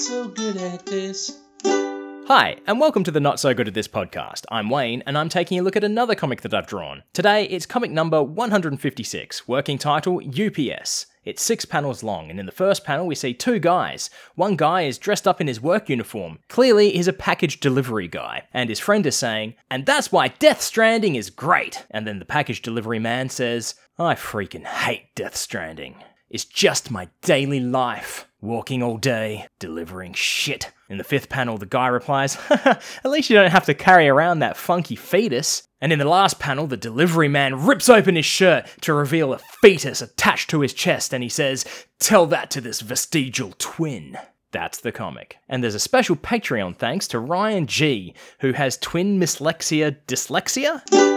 so good at this. Hi, and welcome to the Not So Good at This podcast. I'm Wayne, and I'm taking a look at another comic that I've drawn. Today, it's comic number 156, working title UPS. It's 6 panels long, and in the first panel we see 2 guys. One guy is dressed up in his work uniform. Clearly, he's a package delivery guy. And his friend is saying, "And that's why Death Stranding is great." And then the package delivery man says, "I freaking hate Death Stranding. It's just my daily life. Walking all day, delivering shit." In the 5th panel, the guy replies, "At least you don't have to carry around that funky fetus." And in the last panel, the delivery man rips open his shirt to reveal a fetus attached to his chest, and he says, "Tell that to this vestigial twin." That's the comic. And there's a special Patreon thanks to Ryan G, who has twin dyslexia?